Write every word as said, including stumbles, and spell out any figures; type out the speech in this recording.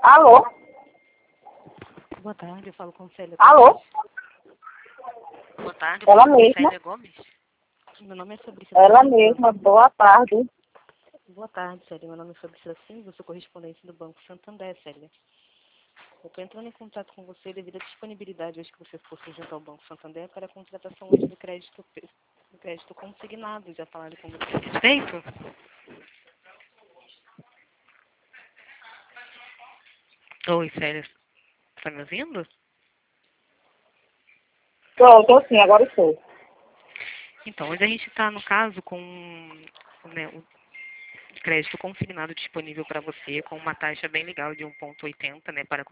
Alô? Boa tarde, eu falo com Célia Alô? Gomes. Boa tarde, eu Ela falo com mesma. Célia Gomes. Meu nome é Fabrícia Ela Silva. mesma. Boa tarde. Boa tarde, Célia. Meu nome é Fabrícia Silva, eu sou correspondente do Banco Santander, Célia. Eu estou entrando em contato com você devido à disponibilidade hoje que você possui junto ao Banco Santander para a contratação hoje do crédito, do crédito consignado. Já falaram com você a respeito? Oi, Célia. Está me ouvindo? Tô, tô sim, agora estou. Então, hoje a gente está, no caso, com né, o crédito consignado disponível para você com uma taxa bem legal de um vírgula oitenta, né, para